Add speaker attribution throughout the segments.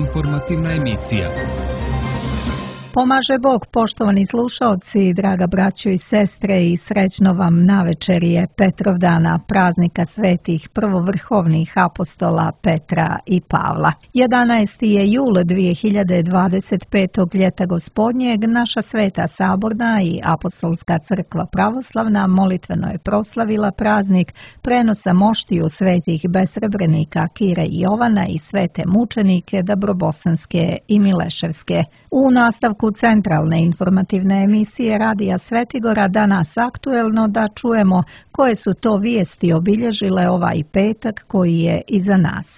Speaker 1: informativna emisija.
Speaker 2: Pomaže Bog, poštovani slušalci, draga braćo i sestre, i srećno vam navečerje Petrovdana, praznika svetih prvovrhovnih apostola Petra i Pavla. 11. je jul 2025. ljeta gospodnjeg, naša sveta saborna i apostolska crkva pravoslavna molitveno je proslavila praznik prenosa moštiju svetih besrebrenika Kire i Jovana i svete mučenike Dabrobosanske i Mileševske. U nastavku centralne informativne emisije Radija Svetigora danas aktuelno da čujemo koje su to vijesti obilježile ovaj petak koji je iza nas.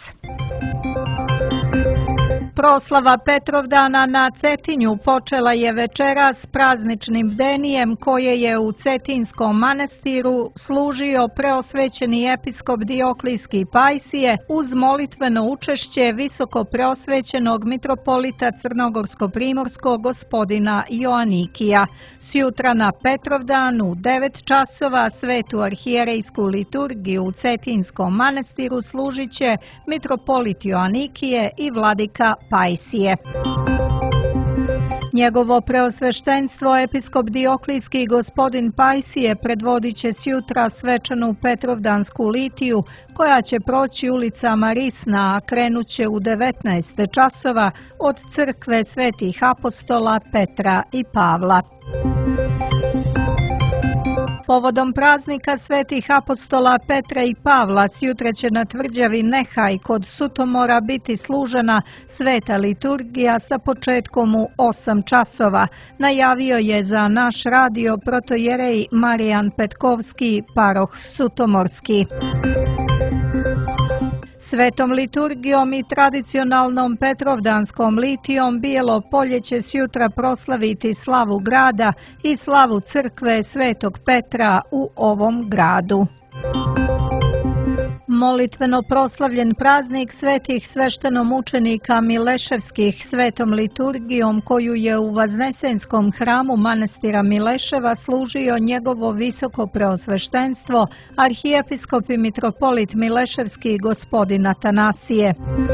Speaker 2: Proslava Petrovdana na Cetinju počela je večeras prazničnim bdenijem koje je u Cetinskom manastiru služio preosvećeni episkop Dioklijski Pajsije uz molitveno učešće visoko preosvećenog mitropolita Crnogorsko-primorskog gospodina Joanikija. Sjutra na Petrovdan u 9 časova svetu arhijerejsku liturgiju u Cetinskom manastiru služit će mitropolit Joanikije i vladika Pajsije. Njegovo preosveštenstvo episkop Dioklijski gospodin Pajsije predvodit će sjutra svečanu Petrovdansku litiju koja će proći ulicama Risna, a krenut će u 19 časova od crkve svetih apostola Petra i Pavla. Povodom praznika svetih apostola Petra i Pavla sjutra će na tvrđavi Nehaj kod Sutomora biti služena sveta liturgija sa početkom u 8 časova. Najavio je za naš radio protojerej Marijan Petkovski, paroh Sutomorski. Svetom liturgijom i tradicionalnom Petrovdanskom litijom Bijelo Polje će sjutra proslaviti slavu grada i slavu crkve Svetog Petra u ovom gradu. Molitveno proslavljen praznik svetih sveštenomučenika Mileševskih svetom liturgijom koju je u Vaznesenskom hramu manastira Mileševa služio njegovo visoko preosveštenstvo arhijepiskop i mitropolit Mileševski gospodin Atanasije.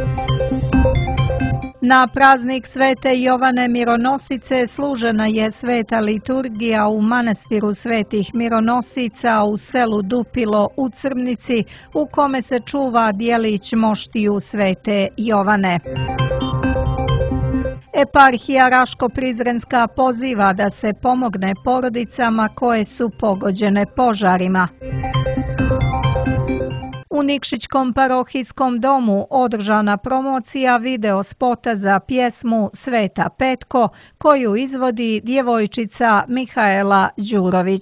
Speaker 2: Na praznik svete Jovane Mironosice služena je sveta liturgija u manastiru svetih Mironosica u selu Dupilo u Crmnici u kome se čuva djelić moštiju svete Jovane. Eparhija Raško-Prizrenska poziva da se pomogne porodicama koje su pogođene požarima. U Nikšićkom parohijskom domu održana promocija video spota za pjesmu Sveta Petko koju izvodi djevojčica Mihaela Đurović.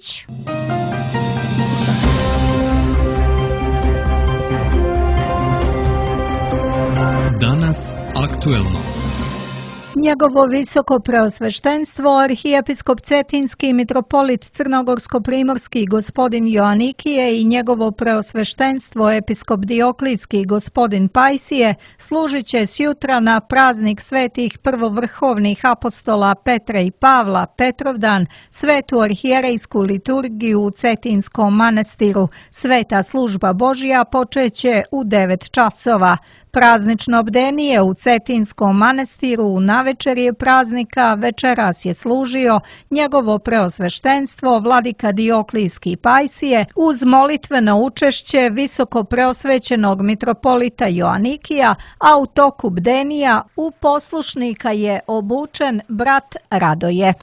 Speaker 1: Danas aktuelno.
Speaker 2: Njegovo visoko preosveštenstvo arhijepiskop Cetinski mitropolit Crnogorsko-primorski gospodin Joanikije i njegovo preosveštenstvo episkop Dioklijski gospodin Pajsije služit će sjutra na praznik svetih prvovrhovnih apostola Petra i Pavla Petrovdan svetu arhijerejsku liturgiju u Cetinskom manastiru. Sveta služba Božja počeće u 9 časova. Praznično bdenije u Cetinskom manastiru u navečerje praznika večeras je služio njegovo preosveštenstvo vladika Dioklijski Pajsije uz molitveno učešće visoko preosvećenog mitropolita Joanikija, a u toku bdenija u poslušnika je obučen brat Radoje.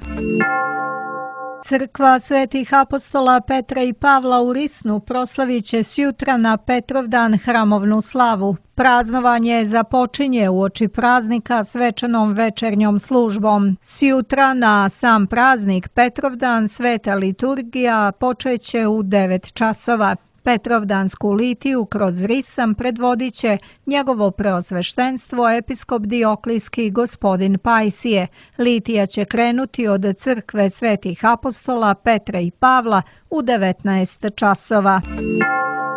Speaker 2: Crkva svetih apostola Petra i Pavla u Risnu proslavit će sjutra na Petrovdan hramovnu slavu. Praznovanje započinje uoči praznika svečanom večernjom službom. Sjutra na sam praznik Petrovdan sveta liturgija počeće u 9 časova. Petrovdansku litiju kroz Risan predvodit će njegovo preosveštenstvo episkop Dioklijski gospodin Pajsije. Litija će krenuti od crkve svetih apostola Petra i Pavla u 19 časova.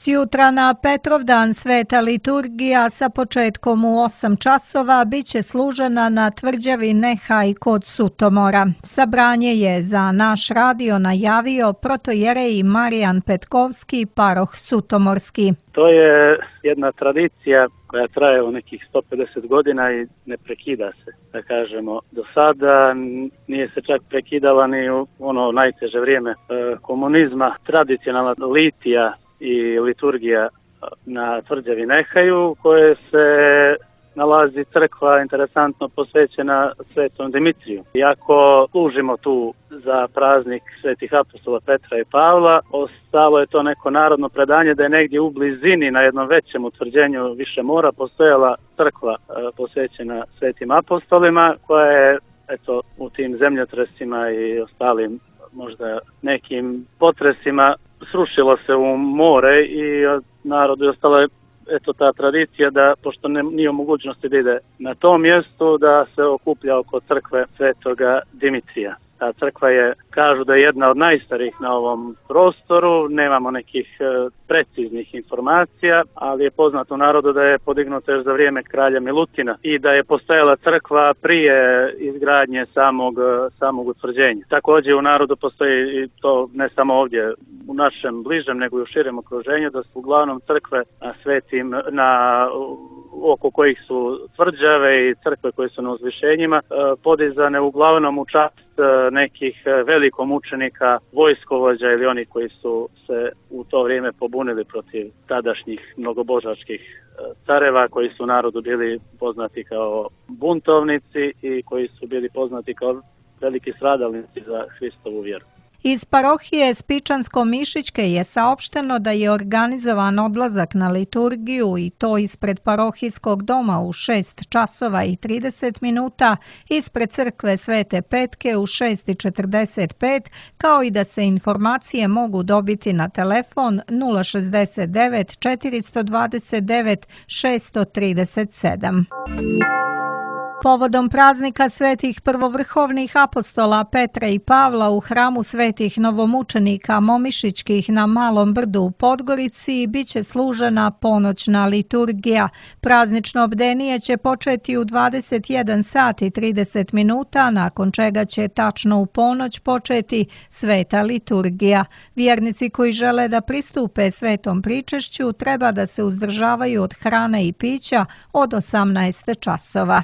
Speaker 2: Sjutra na Petrovdan sveta liturgija sa početkom u 8 časova bit će služena na tvrđavi Nehaj kod Sutomora. Sabranje je za naš radio najavio protojerej Marijan Petkovski, paroh Sutomorski.
Speaker 3: To je jedna tradicija koja traje u nekih 150 godina i ne prekida se, da kažemo. Do sada nije se čak prekidala ni u ono najteže vrijeme komunizma. Tradicionalna litija i liturgija na tvrđavi Nehaju, koje se nalazi crkva interesantno posvećena Svetom Dimitriju. Iako služimo tu za praznik svetih apostola Petra i Pavla, ostalo je to neko narodno predanje da je negdje u blizini na jednom većem utvrđenju više mora postojala crkva posvećena svetim apostolima, koja je u tim zemljotresima i ostalim možda nekim potresima srušilo se u more i narodu je ostala ta tradicija da, pošto nije u mogućnosti da ide na tom mjestu, da se okuplja oko crkve Svetoga Dimitrija. Ta crkva je, kažu da je jedna od najstarijih na ovom prostoru, nemamo nekih preciznih informacija, ali je poznato u narodu da je podignuta još za vrijeme kralja Milutina i da je postojala crkva prije izgradnje samog utvrđenja. Također u narodu postoji i to ne samo ovdje u našem bližem, nego i u širem okruženju, da su uglavnom crkve oko kojih su tvrđave i crkve koje su na uzvišenjima podizane uglavnom u čast nekih velikomučenika, vojskovođa ili oni koji su se u to vrijeme pobunili protiv tadašnjih mnogobožačkih careva, koji su narodu bili poznati kao buntovnici i koji su bili poznati kao veliki stradalnici za Hristovu vjeru.
Speaker 2: Iz parohije Spičansko-Mišićke je saopšteno da je organizovan odlazak na liturgiju i to ispred parohijskog doma u 6 časova i 30 minuta, ispred crkve Svete Petke u 6:45, kao i da se informacije mogu dobiti na telefon 069 429 637. Povodom praznika svetih prvovrhovnih apostola Petra i Pavla u hramu svetih novomučenika Momišićkih na Malom brdu u Podgorici bit će služena ponoćna liturgija. Praznično bdenije će početi u 21 sat i 30 minuta, nakon čega će tačno u ponoć početi sveta liturgija. Vjernici koji žele da pristupe svetom pričešću treba da se uzdržavaju od hrane i pića od 18 časova.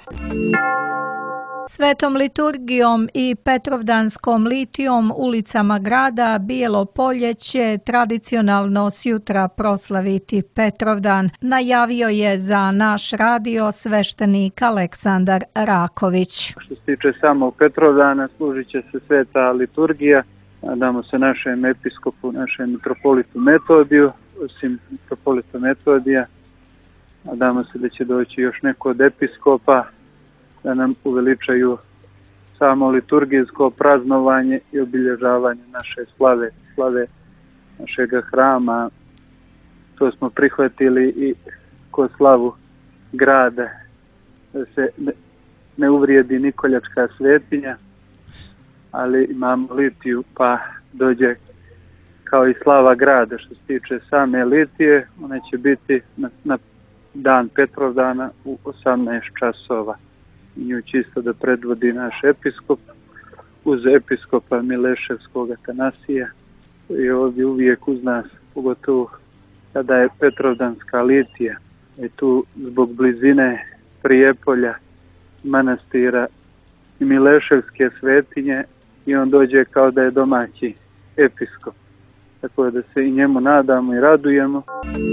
Speaker 2: Svetom liturgijom i Petrovdanskom litijom ulicama grada Bijelo Polje će tradicionalno sjutra proslaviti Petrovdan, najavio je za naš radio sveštenik Aleksandar Raković.
Speaker 4: Što se tiče samog Petrovdana, služit će se sveta liturgija. Nadamo se našem episkopu, našem mitropolitu Metodiju, osim mitropolita Metodija. Nadamo se da će doći još neko od episkopa da nam uveličaju samo liturgijsko praznovanje i obilježavanje naše slave našega hrama. To smo prihvatili i kod slavu grada, da se ne uvrijedi Nikoljačka svetinja, ali imamo litiju pa dođe kao i slava grada. Što se tiče same litije, ona će biti na dan Petrovdana u 18 časova. Nju čisto da predvodi naš episkop uz episkopa Mileševskog Atanasija, koji je ovdje uvijek uz nas, pogotovo kada je Petrovdanska litija. I tu zbog blizine Prijepolja, manastira i Mileševske svetinje, i on dođe kao da je domaći episkop. Tako da se i njemu nadamo i radujemo.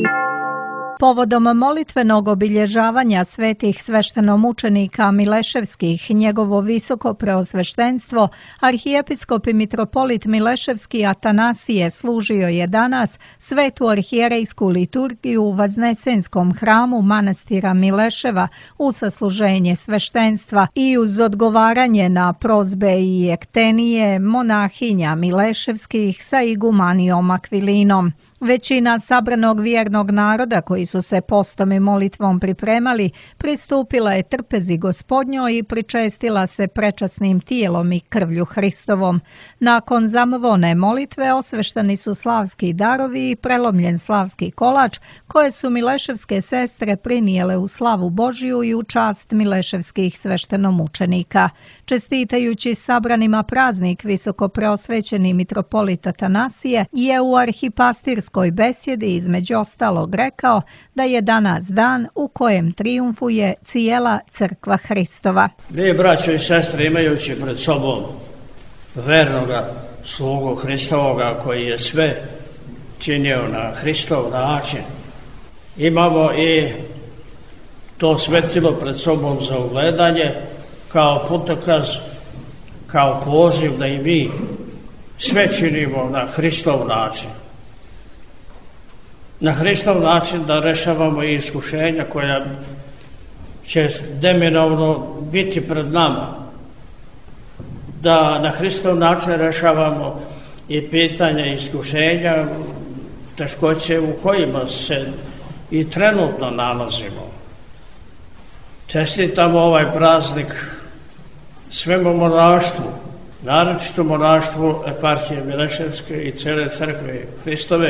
Speaker 2: Povodom molitvenog obilježavanja svetih sveštenomučenika Mileševskih, njegovo visoko preosveštenstvo, arhijepiskop i mitropolit Mileševski Atanasije služio je danas svetu arhijerejsku liturgiju u Vaznesenskom hramu manastira Mileševa u sasluženje sveštenstva i uz odgovaranje na prozbe i ektenije monahinja Mileševskih sa igumanijom Akvilinom. Većina sabranog vjernog naroda koji su se postom i molitvom pripremali pristupila je trpezi Gospodnjoj i pričestila se prečasnim tijelom i krvlju Hristovom. Nakon zamvone molitve osveštani su slavski darovi i prelomljen slavski kolač koje su mileševske sestre prinijele u slavu Božiju i u čast mileševskih sveštenomučenika. Čestitajući sabranima praznik visokopreosvećeni mitropolit Atanasije je u arhipastirskoj besjedi između ostalog rekao da je danas dan u kojem trijumfuje cijela crkva Hristova.
Speaker 5: Vi, braćo i sestre, imajući pred sobom vernoga slugu Hristovoga koji je sve činio na Hristov način, imamo i to svetilo pred sobom za ugledanje kao putokaz, kao poziv da i mi sve činimo na Hristov način. Na Hristov način da rešavamo i iskušenja koja će neminovno biti pred nama. Da na Hristov način rešavamo i pitanja iskušenja, teškoće u kojima se i trenutno nalazimo. Čestitamo ovaj praznik svemu monaštvu, naročito monaštvu eparhije Mileševske i cele crkve Hristove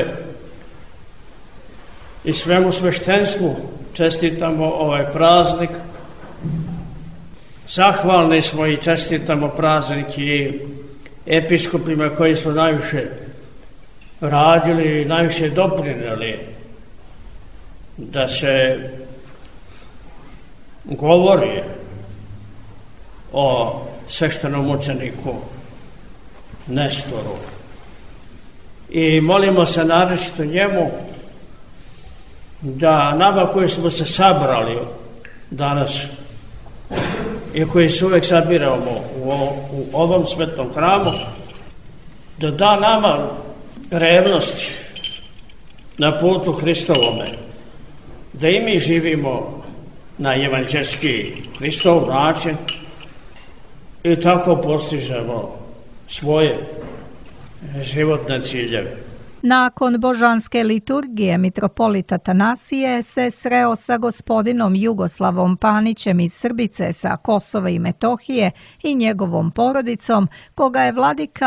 Speaker 5: i svemu sveštenstvu čestitamo ovaj praznik. Zahvalni smo i čestitamo praznik i episkopima koji su najviše radili i najviše doprinijeli da se govori o sveštenomučeniku Nestoru. I molimo se naročito njemu da nama koji smo se sabrali danas i koji se uvek sabiramo u ovom svetom hramu, da da nama revnost na putu Hristovome, da i mi živimo na evanđelski Hristov način i tako postižemo svoje životne ciljeve.
Speaker 2: Nakon božanske liturgije mitropolit Atanasije se sreo sa gospodinom Jugoslavom Panićem iz Srbice sa Kosova i Metohije i njegovom porodicom, koga je vladika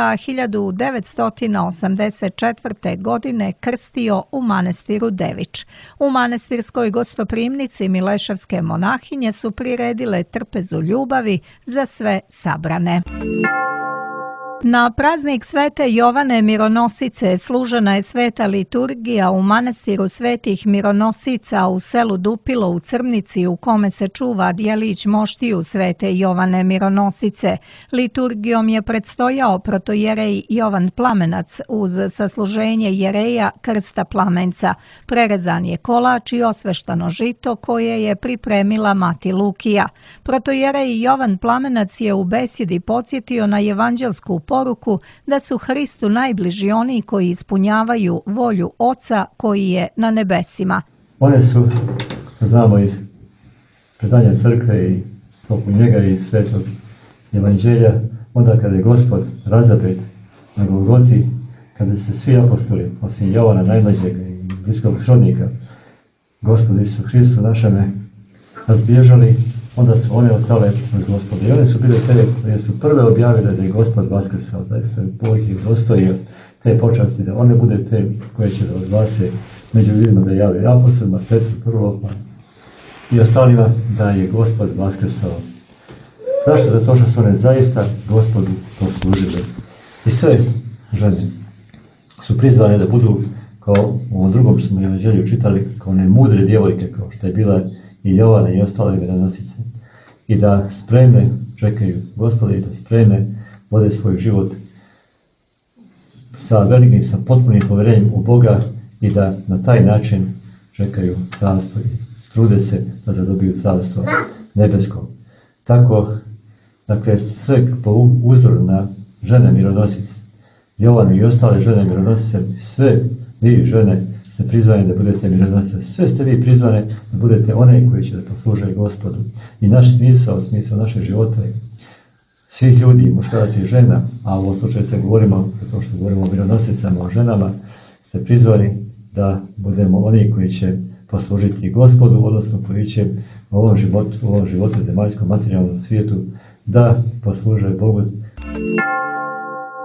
Speaker 2: 1984. godine krstio u manastiru Devič. U manastirskoj gostoprimnici mileševske monahinje su priredile trpezu ljubavi za sve sabrane. Na praznik Svete Jovane Mironosice služena je sveta liturgija u manastiru Svetih Mironosica u selu Dupilo u Crnici, u kome se čuva djelić moštiju Svete Jovane Mironosice. Liturgijom je predstojao protojerej Jovan Plamenac uz sasluženje jereja Krsta Plamenca. Prerezan je kolač i osveštano žito koje je pripremila mati Lukija. Protojerej Jovan Plamenac je u besjedi podsjetio na evanđelsku poruku da su Hristu najbliži oni koji ispunjavaju volju Oca koji je na nebesima.
Speaker 6: One su, znamo iz predanja crkve i poput njega i svetog evanđelja, onda kada je Gospod razapet na Golgoti, kada se svi apostoli, osim Jovana najmlađeg i bliskog srodnika, Gospodu Isusu Hristu našeme, razbježali, onda su one ostale uz Gospoda. I one su bile te koje su prve objavile da je Gospod vaskrsao, da se Bog ih dostojio te počasti, da one bude te koje će da odglase među ljudima, da javi apostolima, Petru prvo, i ostalima da je Gospod vaskrsao. Zašto? Zato što su one zaista Gospodu poslužile. I sve žene su prizvane da budu, kao u ovom drugom smo evanđelju čitali, kao one mudre djevojke, kao što je bila i Jovana i ostale mironosice, i da spremne čekaju Gospoda i da spremne vode svoj život sa velikim, sa potpunim povjerenjem u Boga i da na taj način čekaju carstvo i trude se da zadobiju carstvo nebesko. Tako, dakle, sve po uzoru na žene mironosice, Jovanu i ostale žene mironosice, sve vi žene ste prizvane da budete mironosice, sve ste vi prizvane da budete one koji će da posluže Gospodu. I naš smisao našeg života je svih ljudi, muškaraca i žena, a u ovom slučaju se govorimo, zato što govorimo o mironosicama, o ženama, ste prizvani da budemo oni koji će poslužiti Gospodu, odnosno koji će u ovom životu zemaljskom materijalnom svijetu da posluže Bogu.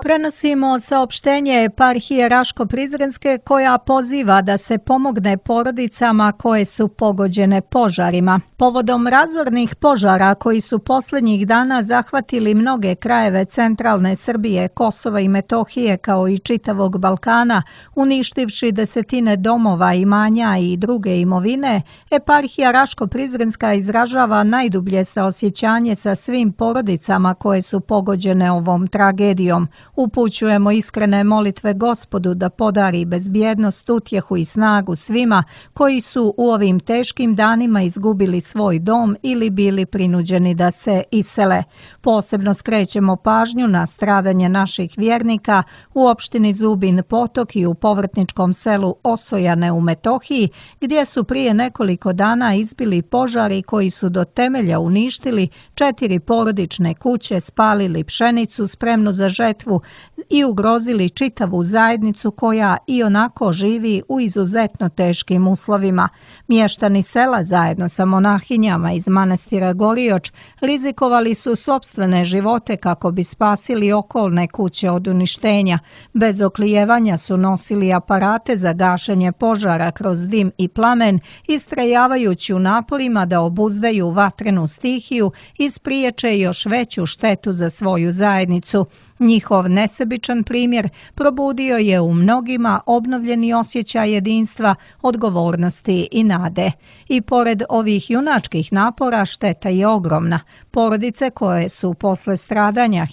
Speaker 2: Prenosimo saopštenje eparhije Raško-Prizrenske koja poziva da se pomogne porodicama koje su pogođene požarima. Povodom razornih požara koji su posljednjih dana zahvatili mnoge krajeve centralne Srbije, Kosova i Metohije kao i čitavog Balkana, uništivši desetine domova, imanja i druge imovine, eparhija Raško-Prizrenska izražava najdublje saosjećanje sa svim porodicama koje su pogođene ovom tragedijom. Upućujemo iskrene molitve Gospodu da podari bezbjednost, utjehu i snagu svima koji su u ovim teškim danima izgubili svoj dom ili bili prinuđeni da se isele. Posebno skrećemo pažnju na stradanje naših vjernika u opštini Zubin Potok i u povrtničkom selu Osojane u Metohiji, gdje su prije nekoliko dana izbili požari koji su do temelja uništili 4 porodične kuće, spalili pšenicu spremnu za žetvu i ugrozili čitavu zajednicu koja i onako živi u izuzetno teškim uslovima. Mještani sela zajedno sa monahinjama iz manastira Gorioč rizikovali su sopstvene živote kako bi spasili okolne kuće od uništenja. Bez oklijevanja su nosili aparate za gašenje požara kroz dim i plamen, istrajavajući u naporima da obuzdaju vatrenu stihiju i spriječe još veću štetu za svoju zajednicu. Njihov nesebičan primjer probudio je u mnogima obnovljeni osjećaj jedinstva, odgovornosti i nade. I pored ovih junačkih napora šteta je ogromna. Porodice koje su posle stradanja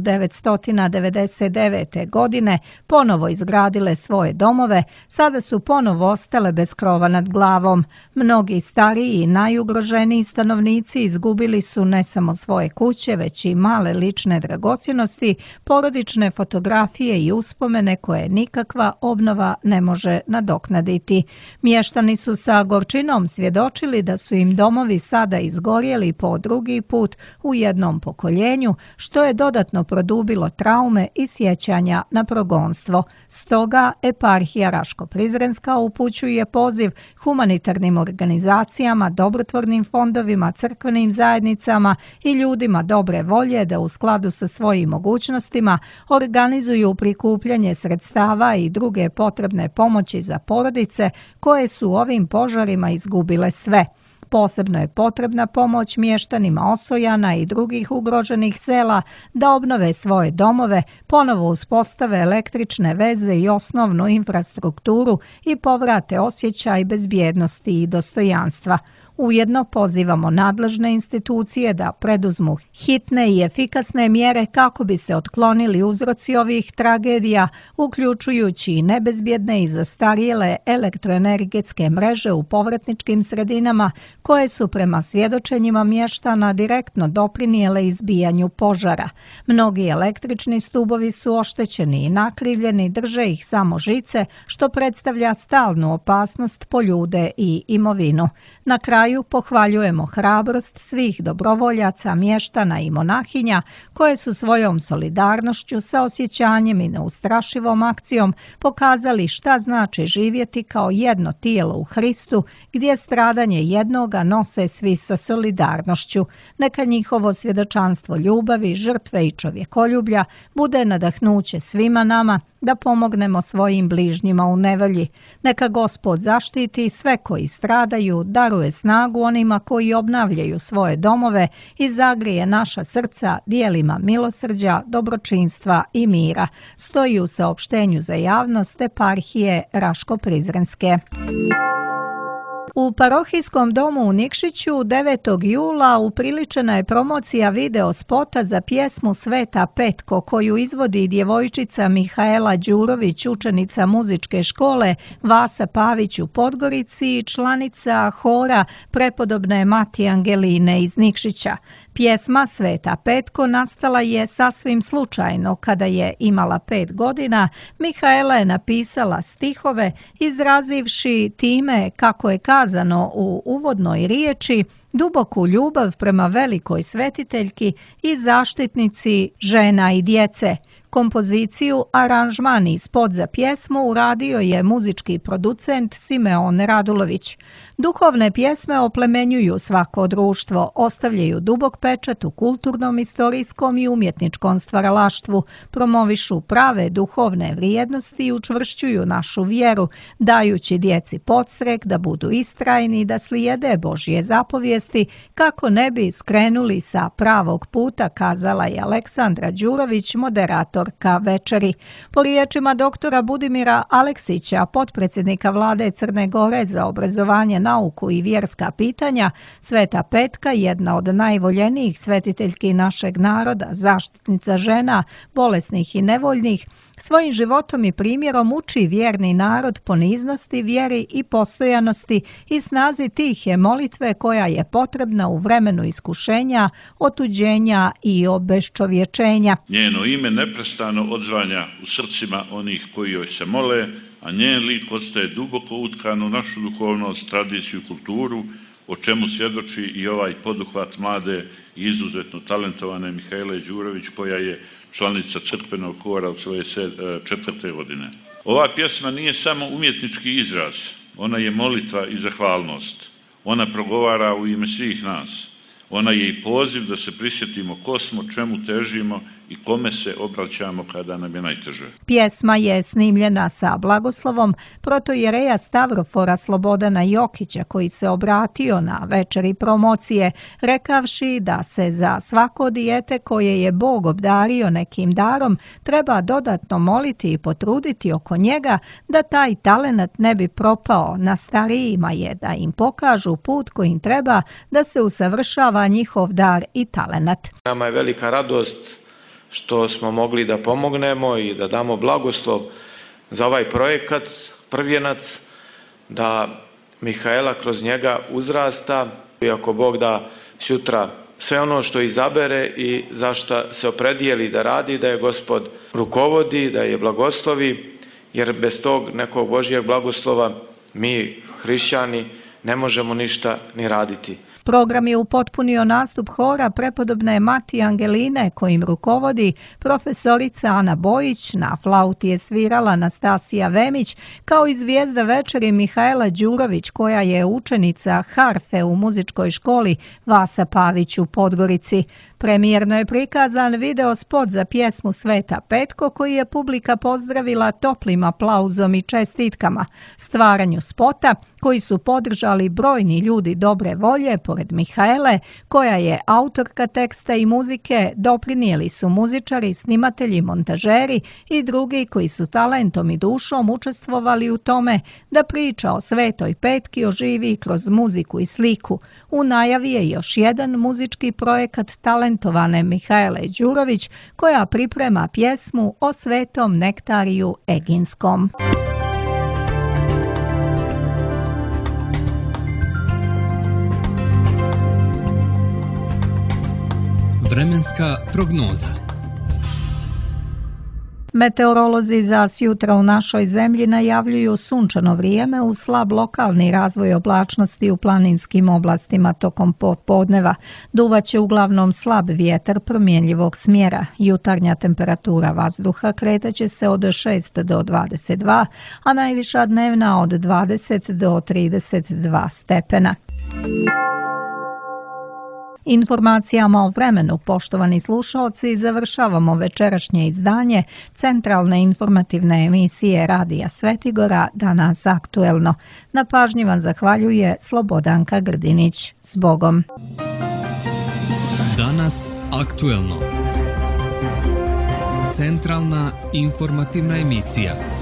Speaker 2: 1999. godine ponovo izgradile svoje domove, sada su ponovo ostale bez krova nad glavom. Mnogi stariji i najugroženiji stanovnici izgubili su ne samo svoje kuće, već i male lične dragocjenosti, porodične fotografije i uspomene koje nikakva obnova ne može nadoknaditi. Mještani su sa gorčinom svjedočili da su im domovi sada izgorjeli po drugi put u jednom pokoljenju, što je dodatno produbilo traume i sjećanja na progonstvo. Stoga eparhija Raško-Prizrenska upućuje poziv humanitarnim organizacijama, dobrotvornim fondovima, crkvenim zajednicama i ljudima dobre volje da u skladu sa svojim mogućnostima organizuju prikupljanje sredstava i druge potrebne pomoći za porodice koje su ovim požarima izgubile sve. Posebno je potrebna pomoć mještanima Osojana i drugih ugroženih sela da obnove svoje domove, ponovo uspostave električne veze i osnovnu infrastrukturu i povrate osjećaj bezbjednosti i dostojanstva. Ujedno pozivamo nadležne institucije da preduzmu hitne i efikasne mjere kako bi se otklonili uzroci ovih tragedija, uključujući i nebezbjedne i zastarjele elektroenergetske mreže u povratničkim sredinama koje su prema svjedočenjima mještana direktno doprinijele izbijanju požara. Mnogi električni stubovi su oštećeni i nakrivljeni, drže ih samo žice, što predstavlja stalnu opasnost po ljude i imovinu. Na kraju pohvaljujemo hrabrost svih dobrovoljaca, mještana i monahinja koje su svojom solidarnošću, saosjećanjem i neustrašivom akcijom pokazali šta znači živjeti kao jedno tijelo u Hristu, gdje stradanje jednoga nose svi sa solidarnošću. Neka njihovo svjedočanstvo ljubavi, žrtve i čovjekoljublja bude nadahnuće svima nama da pomognemo svojim bližnjima u nevolji. Neka Gospod zaštiti sve koji stradaju, daruje snagu onima koji obnavljaju svoje domove i zagrije naša srca dijelima milosrđa, dobročinstva i mira. Stoji u saopštenju za javnost eparhije Raško-Prizrenske. U parohijskom domu u Nikšiću 9. jula upriličena je promocija video spota za pjesmu Sveta Petko koju izvodi djevojčica Mihaela Đurović, učenica muzičke škole Vasa Pavić u Podgorici i članica hora prepodobne Mati Angeline iz Nikšića. Pjesma Sveta Petko nastala je sasvim slučajno. Kada je imala 5 godina, Mihaela je napisala stihove izrazivši time, kako je kazano u uvodnoj riječi, duboku ljubav prema velikoj svetiteljki i zaštitnici žena i djece. Kompoziciju, aranžman i spot za pjesmu uradio je muzički producent Simeon Radulović. Duhovne pjesme oplemenjuju svako društvo, ostavljaju dubok pečat u kulturnom, istorijskom i umjetničkom stvaralaštvu, promovišu prave duhovne vrijednosti i učvršćuju našu vjeru, dajući djeci podstrek da budu istrajni i da slijede Božje zapovijesti kako ne bi skrenuli sa pravog puta, kazala je Aleksandra Đurović, moderatorka večeri. Po riječima doktora Budimira Aleksića, potpredsjednika vlade Crne Gore za obrazovanje, nauku i vjerska pitanja, Sveta Petka, jedna od najvoljenijih svetiteljki našeg naroda, zaštitnica žena, bolesnih i nevoljnih, svojim životom i primjerom uči vjerni narod poniznosti, vjeri i postojanosti i snazi tihe molitve koja je potrebna u vremenu iskušenja, otuđenja i obeščovječenja.
Speaker 7: Njeno ime neprestano odzvanja u srcima onih koji joj se mole, a njen lik ostaje duboko utkan u našu duhovnost, tradiciju i kulturu, o čemu svjedoči i ovaj poduhvat mlade i izuzetno talentovane Mihajle Đurović, koja je članica crkvenog hora od svoje 4. godine. Ova pjesma nije samo umjetnički izraz, ona je molitva i zahvalnost. Ona progovara u ime svih nas. Ona je i poziv da se prisjetimo ko smo, čemu težimo i kome se obraćamo kada nam je najteže.
Speaker 2: Pjesma je snimljena sa blagoslovom protojereja Stavrofora Slobodana Jokića, koji se obratio na večeri promocije, rekavši da se za svako dijete koje je Bog obdario nekim darom treba dodatno moliti i potruditi oko njega da taj talenat ne bi propao. Na starijima je da im pokažu put kojim treba da se usavršava njihov dar i talenat.
Speaker 8: Nama je velika radost što smo mogli da pomognemo i da damo blagoslov za ovaj projekat Prvjenac, da Mihajla kroz njega uzrasta i ako Bog da sutra sve ono što izabere i za što se opredijeli da radi, da je Gospod rukovodi, da je blagoslovi, jer bez tog nekog Božjeg blagoslova mi, hrišćani, ne možemo ništa ni raditi.
Speaker 2: Program je upotpunio nastup hora prepodobne Mati Angeline, kojim rukovodi profesorica Ana Bojić, na flauti je svirala Anastasija Vemić, kao i zvijezda večeri Mihajla Đurović, koja je učenica harfe u muzičkoj školi Vasa Pavić u Podgorici. Premijerno je prikazan video spot za pjesmu Sveta Petko, koji je publika pozdravila toplim aplauzom i čestitkama. Stvaranju spota, koji su podržali brojni ljudi dobre volje, pored Mihajle, koja je autorka teksta i muzike, doprinijeli su muzičari, snimatelji, montažeri i drugi koji su talentom i dušom učestvovali u tome da priča o Svetoj Petki oživi kroz muziku i sliku. U najavi je još jedan muzički projekat talentovane Mihajle Đurović, koja priprema pjesmu o Svetom Nektariju Eginskom.
Speaker 1: Vremenska prognoza.
Speaker 2: Meteorolozi za sutra u našoj zemlji najavljuju sunčano vrijeme uz slab lokalni razvoj oblačnosti u planinskim oblastima tokom popodneva. Duvaće uglavnom slab vjetar promjenjivog smjera. Jutarnja temperatura vazduha kretaće se od 6 do 22, a najviša dnevna od 20 do 32 stepena. Informacijama o vremenu, poštovani slušalci, završavamo večerašnje izdanje centralne informativne emisije Radija Svetigora, Danas aktuelno. Na pažnji vam zahvaljuje Slobodanka Grdinić. S Bogom!
Speaker 1: Danas aktuelno. Centralna informativna emisija.